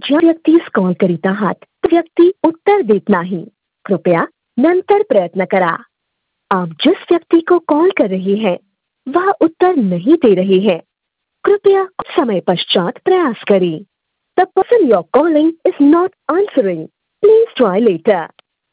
ज्या व्यक्तीस कॉल करीत आहात तो व्यक्ती उत्तर देत नाही. कृपया नंतर प्रयत्न करा. आप जिस व्यक्ति को कॉल कर रहे हैं वह उत्तर नहीं दे रहे हैं. कृपया कुछ समय पश्चात प्रयास करें. The person you're calling is not answering. Please try later.